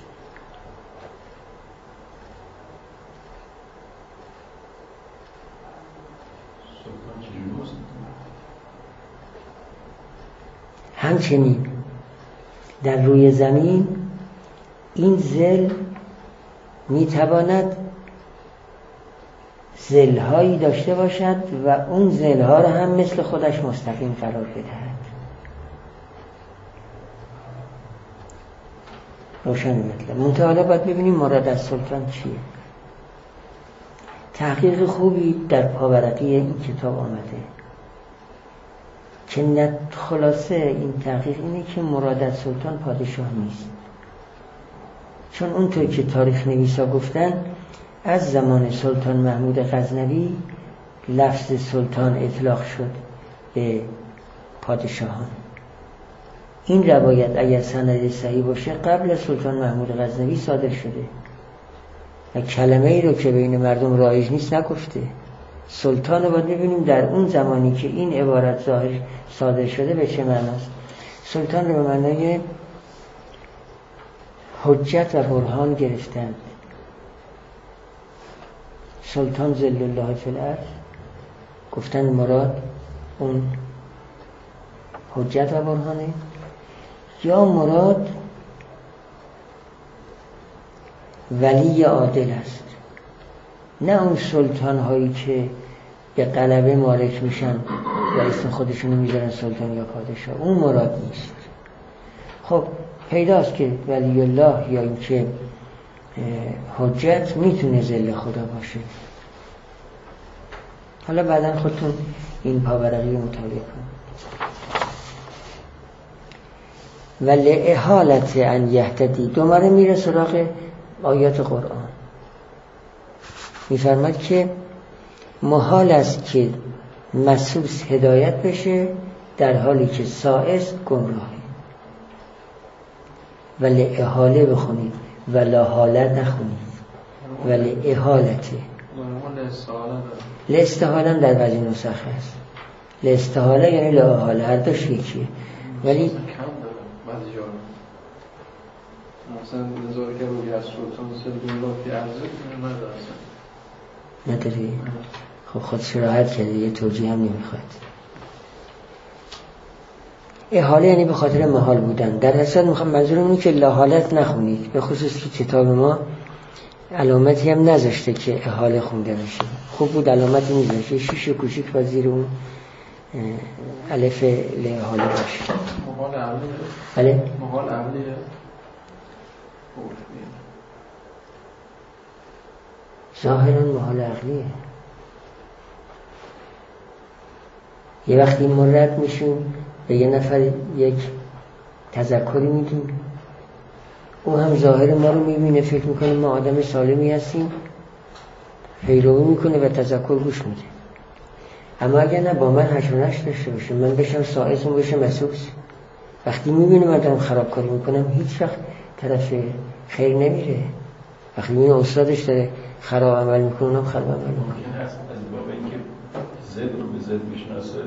همچنین در روی زمین این ظل میتواند ضلع‌هایی داشته باشد و اون ضلع‌ها رو هم مثل خودش مستقیم قرار بدهد. روشن مطلب. منتها حالا باید ببینیم مراد از سلطان چیه. تحقیق خوبی در پاورقی این کتاب آمده که خلاصه این تحقیق اینه که مراد از سلطان پادشاه نیست، چون اونطور که تاریخ نویسا گفتن از زمان سلطان محمود غزنوی لفظ سلطان اطلاق شد به پادشاهان. این روایت اگر سند صحیح باشه قبل از سلطان محمود غزنوی صادر شده و کلمه ای رو که بین مردم رایج نیست نگفته. سلطان رو باید ببینیم در اون زمانی که این عبارت ظاهر صادر شده به چه معناست. سلطان رو به معنای حجت و برهان گرفتند. سلطان ذل الله فی الارض گفتن مراد اون حجت و برهانه، یا مراد ولی عادل است، نه اون سلطان هایی که به غلبه مالک میشن و اسم خودشونو میذارن سلطان یا پادشاه، اون مراد نیست. خب پیداست که ولی الله یا این که حجت میتونه ذل خدا باشه. حالا بعدا خودتون این پاورقی رو مطالعه کنید. ولی احالت ان یهتدی دوباره میره سراغ آیات قرآن، میفرماد که محال است که مسوس هدایت بشه در حالی که سائس گمراهه. ولی احاله بخونید ولا حاله نخونید، ولی احالته. لاستحاله در بعضی نسخه هست. لاستحاله یعنی لا حاله، هر دوش یکیه. ولی مثلا نظاره که روی از سلطان سلطان فی عرضه نداری؟ خب خود شراحت کرده، یه توجیه هم نمیخواد. احاله یعنی به خاطر محال بودن. در اصل میخوام منظورم اینه که لا حالت نخونید، به خصوص که کتاب ما علامتی هم نذاشته که احاله خونده بشه. خوب بود علامتی میذاشته، شیش کوچیک و زیر اون الف ل حاله باشه. محال عقلیه؟ بله؟ محال عقلیه؟ ظاهرا محال عقلیه. یه وقتی ما رد میشیم به یه نفر یک تذکری میدیم، او هم ظاهر ما رو میبینه، فکر میکنه ما آدم سالمی هستیم، پیروی میکنه و تذکر گوش میده. اما اگر نه با من هش و نش داشته باشه، من بشم سائس، اون بشم مسوس، وقتی میبینه من دارم خرابکاری میکنم هیچ وقت طرف خیر نمیره. وقتی میبینه استادش داره خراب عمل میکنه اونم خراب عمل میکنه. از باب اینکه زد رو به زد میشناسه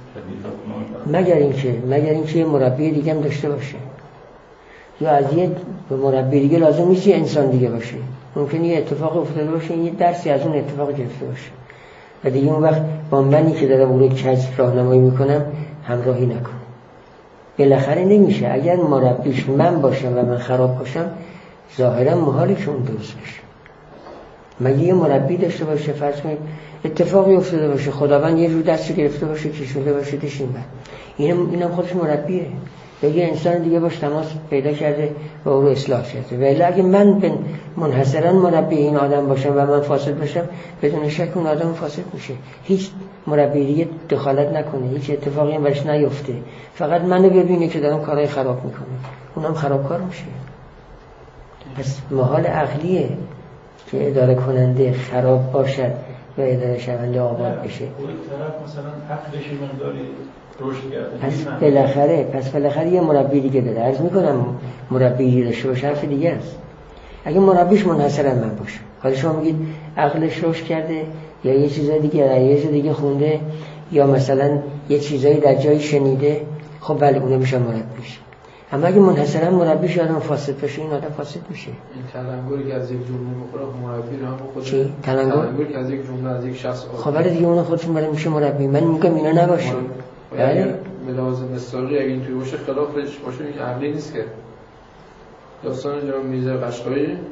مگر اینکه یه مربی دیگه هم داشته باشه، یا از یه مربی دیگه لازم نیست یه انسان دیگه باشه، ممکنه یه اتفاق افتاده باشه یه درسی از اون اتفاق گرفته باشه و دیگه اون وقت با منی که دارم اون رو کج راهنمایی میکنم همراهی نکنه. بالاخره نمیشه. اگر مربیش من باشم و من خراب باشم ظاهرا محاله که اون درست بشه. مگه یه مربی داشته باشه، فرض کنید اتفاقی افتاده باشه، خداوند یه جور دستی گرفته باشه کشونده باشه دشین بعد اینم خودش مربیه، یا یه انسان دیگه باش تماس پیدا کرده و او رو اصلاح کرده. ولی اگه من منحصرا مربی این آدم باشم و من فاسد باشم، بدون شک اون آدم فاسد میشه. هیچ مربی دیگه دخالت نکنه، هیچ اتفاقی هم برش نیفته، فقط منو ببینه که دارم کارهای خراب میکنه، اونم خرابکار میشه. پس محال عقلیه که اداره کننده خراب باشد و اداره شونده آباد بشه. اون طرف مثلا عقلش مقداری رشد کرده، پس بالاخره یه مربی دیگه داره. عرض میکنم مربی دیگه داشته باشه حرف دیگه است. اگه مربیش منحصرا من باشه، حالا شما میگید عقلش رشد کرده یا یه چیزای دیگه، یه چیز دیگه خونده، یا مثلا یه چیزایی در جایی شنیده، خب بله اون میشه مربیش. اما اگه منحصرا مربیش آدم فاسد باشه، این آدم فاسد میشه. این تلنگری که از یک جمله بخوره مربی رو هم خودش. چی؟ تلنگری که از یک جمله از یک شخص خب ولی دیگه اون خودش برای میشه مربی. من میگم اینا نباشه. بله به لحاظ مصداقی اگه اینطوری باشه خلافش باشه این عقلی نیست که. داستان جناب میرزا قشقایی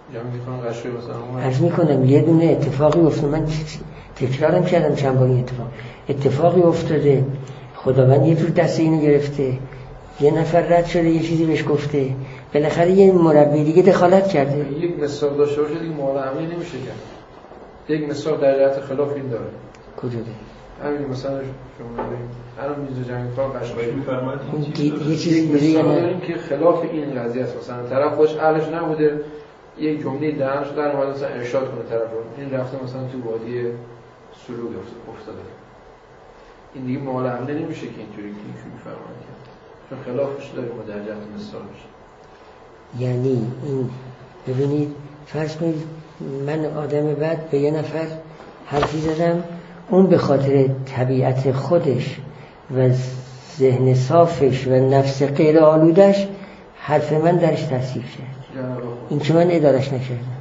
جمعی کنم قشوی مثلا عرض میکنم یه دونه اتفاقی افتاد، من تکرارم کردم چند بار این اتفاقی افتاده، خداوند یه جور دست اینو گرفته، یه نفر رد شده یه چیزی بهش گفته، بالاخره یه مربی دیگه دخالت کرده. یک مثال داشته باشه دیگه معامله نمیشه کرد. یک مثال در جهت خلاف این داره. کجا ده؟ همین مثلا شما ببینید الان میز جنگ فاق قشنگ میفرمایید یه چیزی دیگه داریم که خلاف این قضیه است. مثلا طرف خودش اهلش نبوده یک جمله دهنش در اومد مثلا ارشاد کنه طرف رو، این رفته مثلا تو وادی سلوک افتاده، این دیگه معامله نمیشه که اینجوری میفرمایید، چون خلافش داریم و در جهت مثالش. یعنی این ببینید فرض کنید من آدم بعد به یه نفر حرفی زدم، اون به خاطر طبیعت خودش و ذهن صافش و نفس غیر آلودش حرف من درش تاثیر کرد، این که من ادارش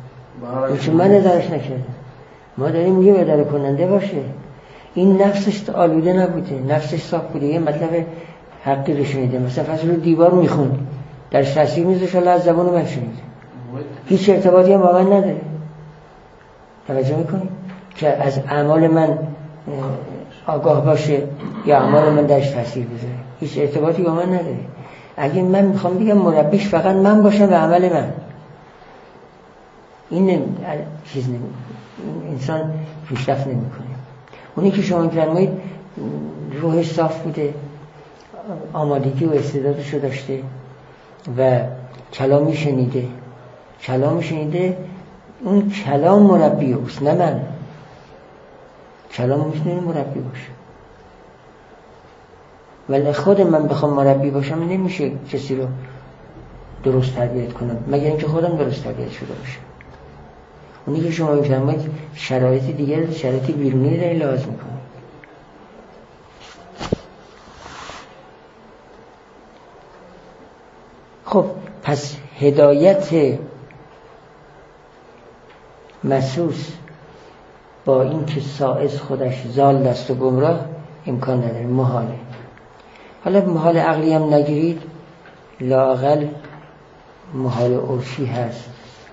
نکردم. ما داریم میگیم اداره کننده باشه، این نفسش آلوده نبوده، نفسش صاف بوده، یه مطلب حقی رو شنیده، مثلا فصل رو دیوار میخوند درش تاثیر میذاشت، الله از زبان من شنیده، هیچ ارتباطی هم واقعا نداره. توجه میکنید که از اعمال من آگاه باشه یا اعمال من درش تاثیر بذاره، هیچ ارتباطی با من نداره. اگه من میخوام بگم مربیش فقط من باشم و عمل من، این چیز نمیکنه، انسان پیشرفت نمیکنه. اونی که شما فرمایید روحش صاف بوده، آمادگی و استعدادشو داشته و کلامی شنیده، اون کلام مربی اوست نه من. کلام میتونه مربی باشه، ولی خود من بخوام مربی باشم نمیشه کسی رو درست تربیت کنم مگر اینکه خودم درست تربیت شده باشم. اونی که شما میفرمایید شرایط دیگه، شرایط بیرونی داری لازم میکنه. خب پس هدایت مسوس با این که سائس خودش ضال است و گمراه امکان نداره، محاله. حالا محال عقلی هم نگیرید، لااقل محال عرفی هست،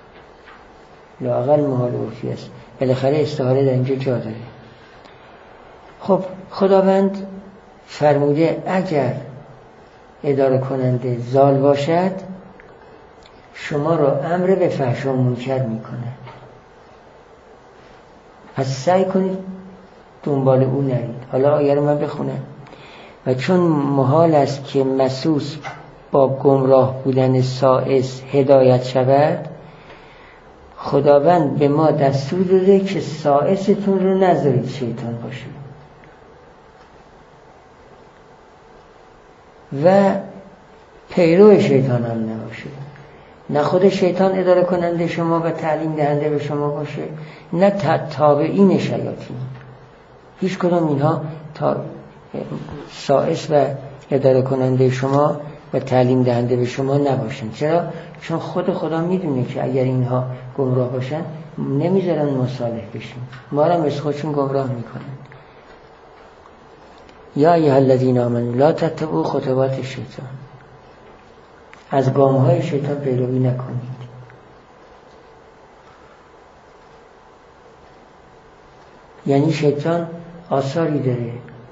بالاخره استعاره در اینجا جا داره. خب خداوند فرموده اگر اداره کننده ضال باشد شما رو امر به فحش و منکر میکنه، پس سعی کنید دنبال او نرید. حالا آیه رو من بخونم. و چون محال است که مسوس با گمراه بودن سائس هدایت شود، خداوند به ما دستور داده که سائستون رو نذارید شیطان باشه و پیرو شیطان هم نباشه. نه خود شیطان اداره کننده شما و تعلیم دهنده به شما باشه، نه تابعین شیاطین. هیچ کدام اینها سائس و اداره کننده شما و تعلیم دهنده به شما نباشن. چرا؟ چون خود خدا میدونه که اگر اینها گمراه باشن نمیذارن ما صالح بشیم، ما را مثل خودشون گمراه میکنن. یا ایها الذین آمنوا لا تتبعوا خطوات الشیطان، از گام‌های شیطان پیروی نکنید. یعنی شیطان آثاری داره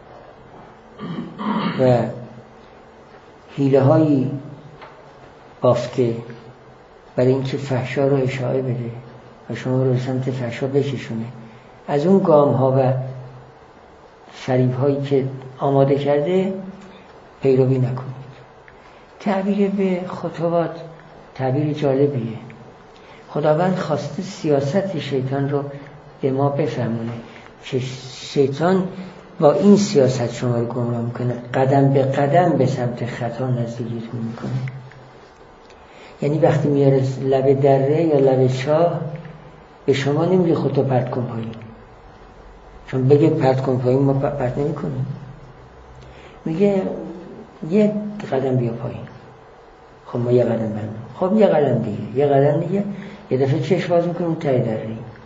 و حیله‌هایی بافته برای اینکه فحشا رو اشاعه بده و شما رو سمت فحشا بکشونه. از اون گام‌ها و فریب‌هایی که آماده کرده پیروی نکنید. تعبیر به خطوات تعبیر جالبیه. خداوند خواسته سیاست شیطان رو به ما بفهمونه که شیطان با این سیاست شما رو گمراه میکنه، قدم به قدم به سمت خطا نزدیکیتون میکنه. یعنی وقتی میاره لب دره یا لب چاه به شما نمیگه خودتو پرت کن پایین، چون بگه پرت کن پایین ما پرت نمی کنیم، میگه یه قدم بیا پایین. خب ما یه قدم برم، خب یه قدم دیگه، یه دفعه چشم باز میکنیم اون ته دره.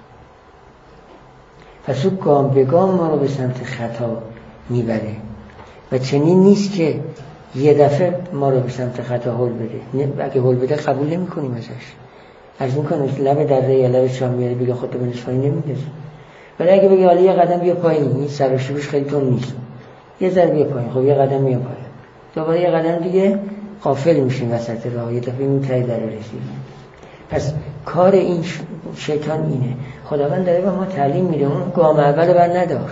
پس او گام به گام ما رو به سمت خطا میبره و چنین نیست که یه دفعه ما رو به سمت خطا هل بده. اگه هل بده قبول نمی کنیم ازش، عرض میکنه لب دره یا لب شام میاره بگه خودتو بنش پایین نمیدازه. ولی اگه بگه حالا یه قدم بیا پایین، این سر و شیبش خیلی تون نیست، یه ذره بیا پایین، خب یه قدم بیا پایین، دوباره یه قدم دیگه غافل میشیم وسط راه، یه دفعه میتونی در رسیدیم. پس کار این شیطان اینه. خداوند داره به ما تعلیم میده اون گام اول بر ندار،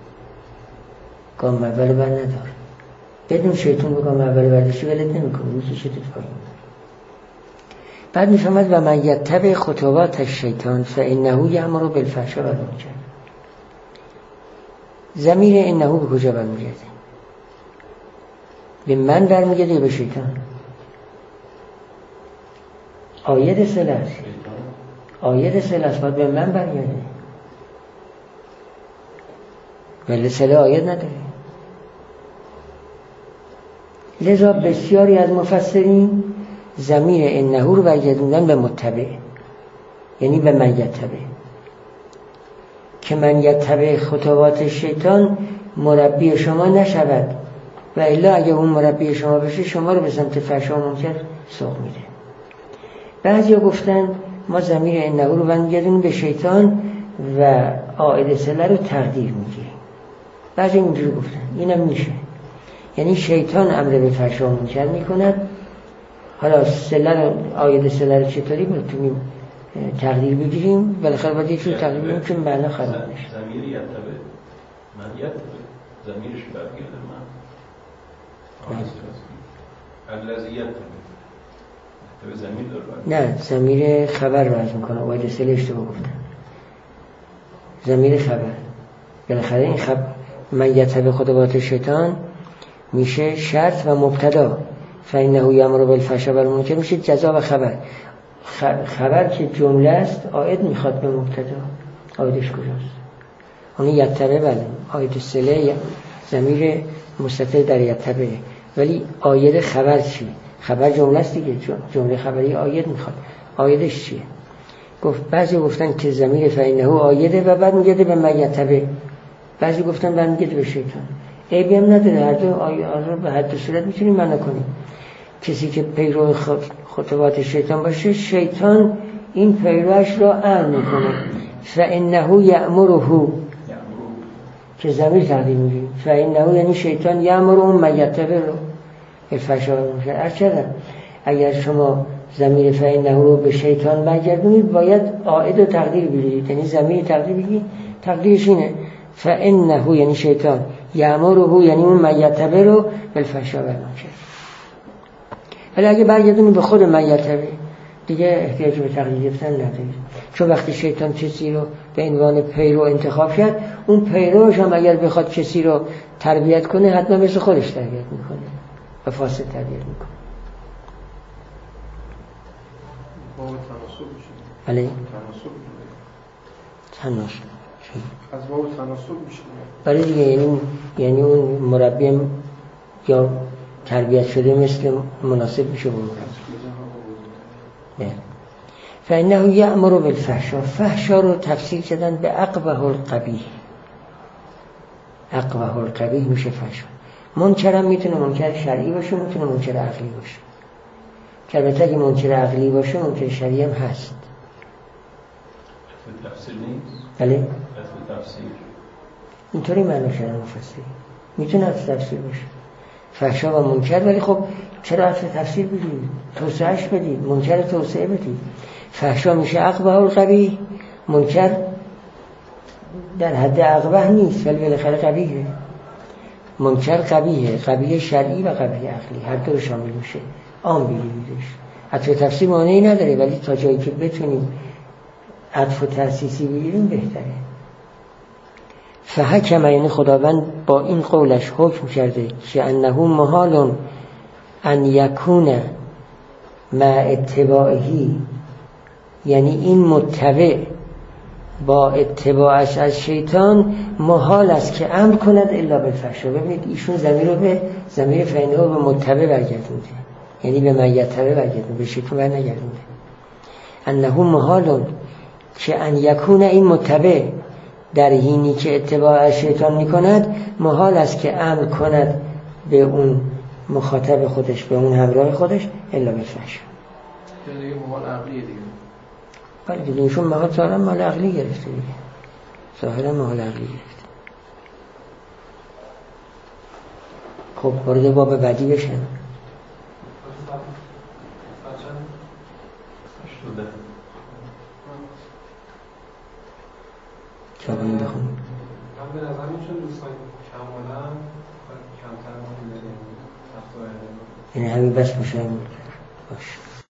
گام اول بر ندار. بدون شیطان به گام اول برداشتی ولت نمیکنه، میکشه تو پایین. بعد میفهمد و من یتبع خطوات الشیطان فانه یأمر بالفحشاء والمنکر. ضمیر انه به کجا برمیگرده؟ به من برمیگرده یا به شیطان؟ آید صله است، آید صله است، باید به من برگرده، ولی صله آید نداره. لذا بسیاری از مفسرین ضمیر انه رو برگردوندن به متبع، یعنی به من یتبع، که من یتبع خطوات شیطان مربی شما نشود و الا اگه اون مربی شما بشه شما رو به سمت فحشا و منکر سوق میده. بعضیا گفتن ما ضمیر انه رو برمیگردونیم به شیطان و عائد صله رو تقدیر میگیریم. بعضی اینجوری گفتن، اینم میشه، یعنی شیطان امر به فحشا و منکر میکند. حالا صله رو، عائد صله رو چطوری بتونیم تقدیر بگیریم؟ بالاخره باید یه جور تقدیر بگیریم که معنا خراب نشه. ضمیر یتبع، من یتبع، ضمیرش برگرده من الذی یتبع، ضمیر داره. نه، ضمیر خبر رو عرض میکنم، عائد صله اشتباه گفتم، ضمیر خبر. بالاخره این خبر من یتبع خطوات شیطان میشه شرط و مبتدا، فانه یأمر بالفحشاء والمنکر میشه جزا و خبر. خبر که جمله است عائد میخواد به مبتدا، عائدش کجاست؟ اون یتبع، بله عائد صله ضمیر مستتر در یتبع، ولی عائد خبر چی؟ خبر جمله است دیگه، جمله خبری عائد میخواد، عائدش چیه؟ بعضی گفتن که ضمیر فانه عائده و بعد میگه به من یتبع، بعضی گفتن برمیگرده به شیطان. عیبی هم نداره، هر دو آیه به هر دو صورت میتونیم معنا کنیم. کسی که پیرو خطوات شیطان باشه، شیطان این پیروش را امر میکنه، فانه یأمره، که ضمیر تقدیم میگیم، فانه یعنی شیطان یأمر اون من یتبع رو الفحشاء والمنکر. ارچه اگر شما ضمیر فانه رو به شیطان برگردونید باید عائد و تقدیر بگیرید، یعنی ضمیر تقدیر بگیرید، تقدیرش اینه فانه یعنی شیطان، یأمره یعنی اون من یتبع رو بالفحشاء والمنکر. ولی اگه برگردونید به خود من یتبع دیگه احتیاج به تقدیر گرفتن ندارید، چون وقتی شیطان کسی رو به عنوان پیرو انتخاب کرد، اون پیروش هم اگر بخواد کسی رو تربیت کنه حتما مثل خودش تربیت میکنه و فاسد تربیت میکنه. بله تناسب از باب تناسب میشه. بله دیگه، یعنی اون مربی یا تربیت شده مثل مناسب میشه با مربی. فانه یأمر بالفحشاء، فحشا رو تفسیر کردن به اقبح القبیح، اقبح القبیح میشه فحشا. منکر هم میتونه منکر شرعی باشه، میتونه منکر عقلی باشه، که البته اگه منکر عقلی باشه منکر شرعی هم هست. تفسیر نیست؟ بله تفسیر اینطوری معنی شده مفسری، میتونه از تفسیر باشه فحشا و منکر، ولی خب چرا از تفسیر بدید؟ توسعهش بدید، منکر توسعه بدید. فحشا میشه اقبح القبیح، منکر در حد اقبح نیست ولی بالاخره قبیحه. منکر قبیحه، قبیح شرعی و قبیح عقلی، هر دو رو شامل میشه، عام بگیریدش. عطف تفسیر معنی نداره، ولی تا جایی که بتونیم عطف و تأسیسی بگیریم بهتره. فحکم، یعنی خداوند با این قولش حکم کرده که انه محال ان یکون مع اتباعهی، یعنی این متبع با اتباعش از شیطان محال است که امر کند الا بالفحشاء. ببینید ایشون ضمیر رو به ضمیر فانه رو به متبع برگردونده، یعنی به من یتبع برگردونده، به شیطان برنگردونده. انه محال که ان یکون، این متبع در حینی که اتباع شیطان میکند محال است که امر کند به اون مخاطب خودش، به اون همراه خودش الا بالفحشاء. دیگه محال عقلیه دیگه. ولی دیگه ایشون مال ظاهرا مال عقلی گرفته دیگه، ظاهرا مال عقلی گرفته. خب وارد باب بعدی بشن. چه باید بخونیم؟ من به نظر میشون دوستان کمالا کمتر ما میداریم این همین بس میشه باش.